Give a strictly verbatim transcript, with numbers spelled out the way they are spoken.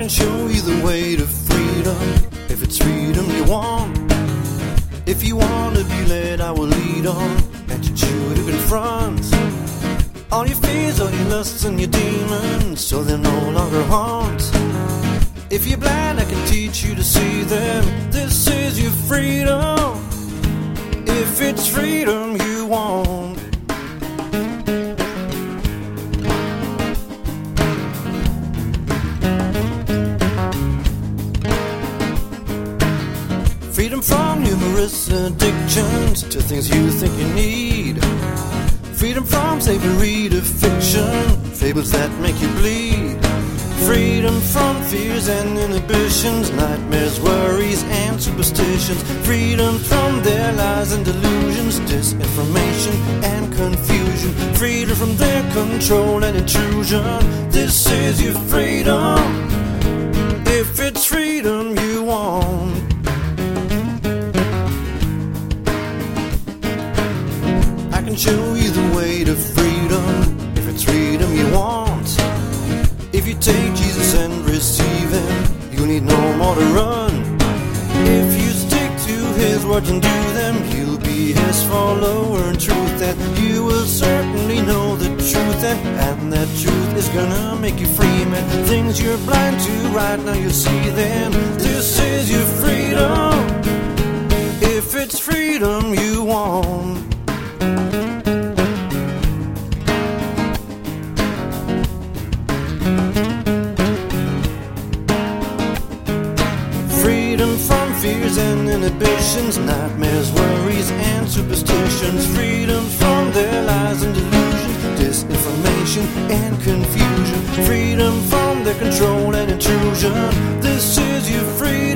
can show you the way to freedom, if it's freedom you want. If you want to be led, I will lead on, and teach you to confront all your fears, all your lusts and your demons, so they'll no longer haunt. If you're blind, I can teach you to see them. This is your freedom, if it's freedom you want. Freedom from numerous addictions to things you think you need. Freedom from slavery to fiction, fables that make you bleed. Freedom from fears and inhibitions, nightmares, worries and superstitions. Freedom from their lies and delusions, disinformation and confusion. Freedom from their control and intrusion. This is your freedom, if it's freedom you want. I can show you the way to freedom, if it's freedom you want. If you take Jesus and receive Him, you need no more to run. If you stick to His words and do them, you'll be His follower in truth, and you will certainly know the truth, and, and that truth is gonna make you free, man. Things you're blind to right now, you'll see them. This is your freedom, if it's freedom you want. Freedom from fears and inhibitions, nightmares, worries and superstitions. Freedom from their lies and delusions, disinformation and confusion. Freedom from their control and intrusion. This is your freedom.